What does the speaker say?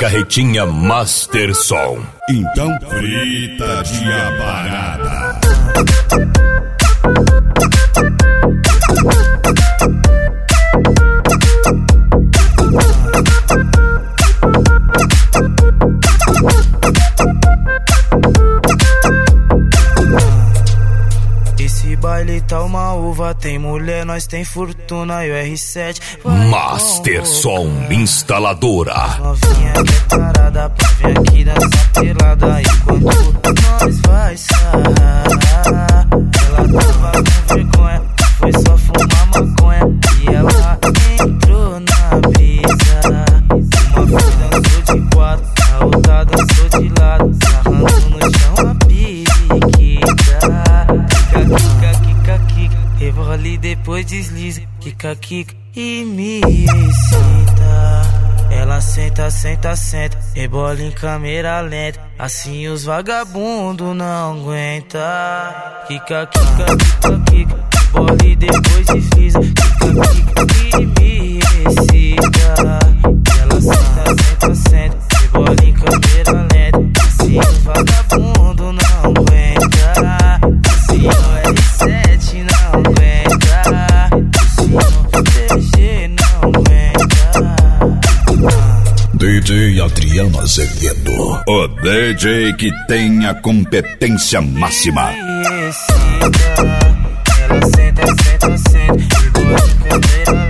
carretinha Master Som. Então frita de abarada. Esse baile tá uma uva, tem mulher, nós tem fortuna e o R7. Master Som Instaladora. Novinha que é parada pra vir aqui dançar pelada. Enquanto nós vai sarrar, ela tava com vergonha, foi só fumar maconha. E ela entrou na brisa. Uma foi dançou de quatro, a outra dançou de lado, sarrando no chão a periquita. Kika, kika, rebola e depois desliza. Kika, kika e me excita. Ela senta, senta, senta, rebola em câmera lenta. Assim os vagabundos não aguenta. Kika, kika, kika, kika, rebola e depois desliza. Kika, kika e me excita. Ela senta, senta, senta, rebola em câmera lenta. Assim os vagabundos não aguenta. Assim o R7 não aguenta. Assim o DG não aguenta. DJ Adriano Azevedo, o DJ que tem a competência máxima. Ela senta, senta, senta, rebola em câmera